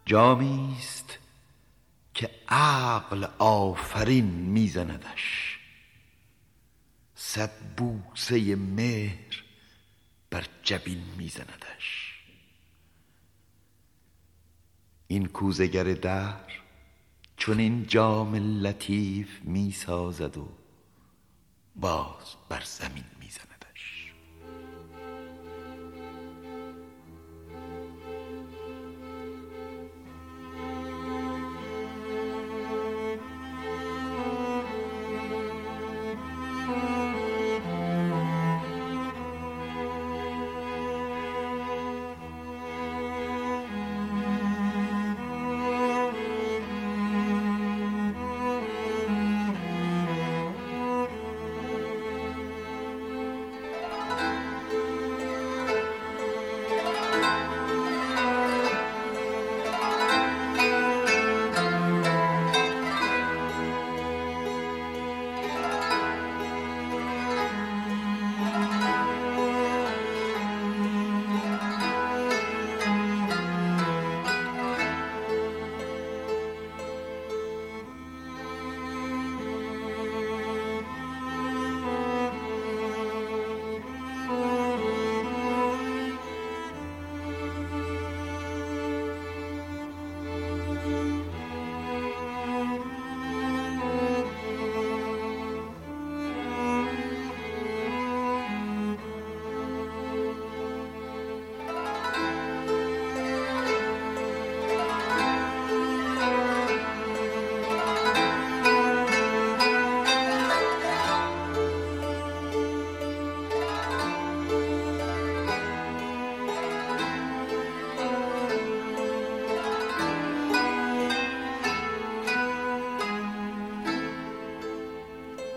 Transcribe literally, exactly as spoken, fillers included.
جامی است که عقل آفرین میزندش، صد بوسه مهر بر جبین میزندش. این کوزه گر دهر چون این جام لطیف میسازد و باز بر زمین میزند.